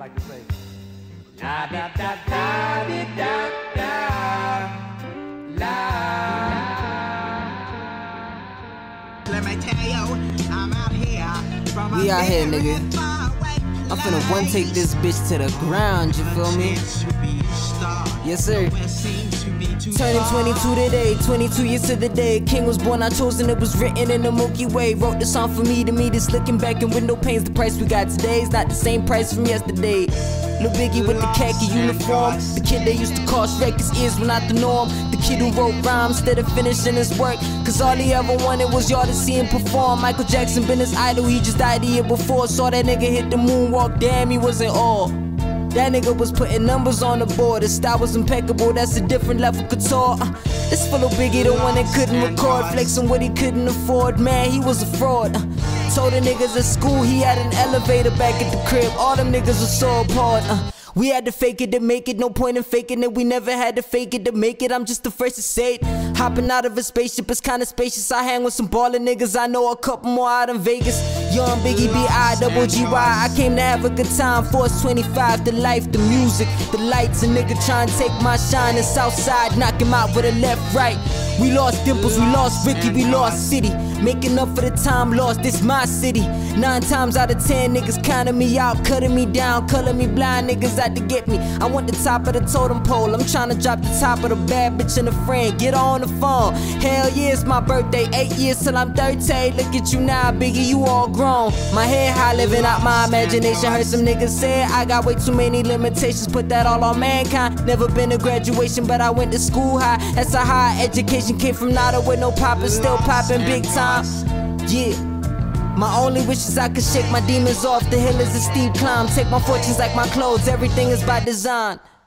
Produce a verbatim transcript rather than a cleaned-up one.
like to say. La da da da da da la. Let me tell you, I'm out here. We out here, nigga. I'm finna one take this bitch to the ground, you feel me? Yes, sir. Turning twenty-two today, twenty-two years to the day. King was born, I chosen, it was written in the Milky Way. Wrote the song for me, to me, this looking back in window panes. The price we got today is not the same price from yesterday. Lil Biggie with the khaki uniform, the kid they used to call Shrek, his ears were not the norm. The kid who wrote rhymes instead of finishing his work, cause all he ever wanted was y'all to see him perform. Michael Jackson been his idol, he just died the year before. Saw that nigga hit the moonwalk, damn, he was in awe. That nigga was putting numbers on the board. His style was impeccable, that's a different level couture. uh, This for Lil Biggie, the one that couldn't record, flexing what he couldn't afford. Man, he was a fraud. uh, Told the niggas at school he had an elevator back at the crib. All them niggas were so apart. uh, We had to fake it to make it, no point in faking it. We never had to fake it to make it, I'm just the first to say it. Hopping out of a spaceship, it's kinda spacious. I hang with some ballin' niggas, I know a couple more out in Vegas. Young Biggie, B I double G Y. I came to have a good time, Force twenty-five, the life, the music, the lights. A nigga trying to take my shine in Southside, knock him out with a left, right. We lost Dimples, we lost Ricky, we lost City. Making up for the time lost, this my city. Nine times out of ten, niggas counting me out, cutting me down, color me blind, niggas out to get me. I want the top of the totem pole, I'm trying to drop the top of the bad bitch and a friend. Get on the phone, hell yeah, it's my birthday, eight years till I'm thirty. Look at you now, Biggie, you all grown. My head high, living out my imagination. Heard some niggas say I got way too many limitations, put that all on mankind. Never been to graduation, but I went to school high. That's a high education, came from Nada with no poppin', still poppin' big time. Yeah. My only wish is I could shake my demons off. The hill is a steep climb. Take my fortunes like my clothes. Everything is by design.